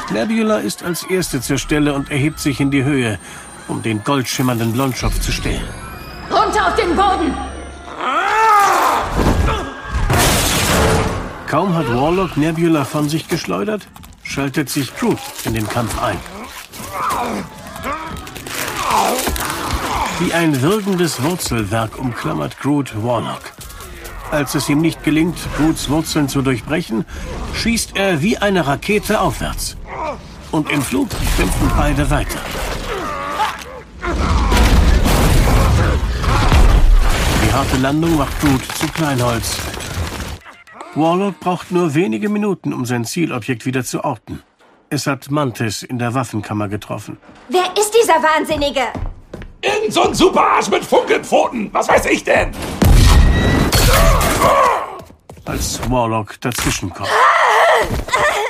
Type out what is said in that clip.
Nebula ist als Erste zur Stelle und erhebt sich in die Höhe, um den goldschimmernden Blondschopf zu stellen. Runter auf den Boden! Kaum hat Warlock Nebula von sich geschleudert, schaltet sich Groot in den Kampf ein. Wie ein wirkendes Wurzelwerk umklammert Groot Warlock. Als es ihm nicht gelingt, Groots Wurzeln zu durchbrechen, schießt er wie eine Rakete aufwärts. Und im Flug kämpfen beide weiter. Die harte Landung macht Groot zu Kleinholz. Warlock braucht nur wenige Minuten, um sein Zielobjekt wieder zu orten. Es hat Mantis in der Waffenkammer getroffen. Wer ist dieser Wahnsinnige? Irgend so ein Superarsch mit Funkelpfoten. Was weiß ich denn? Als Warlock dazwischenkommt.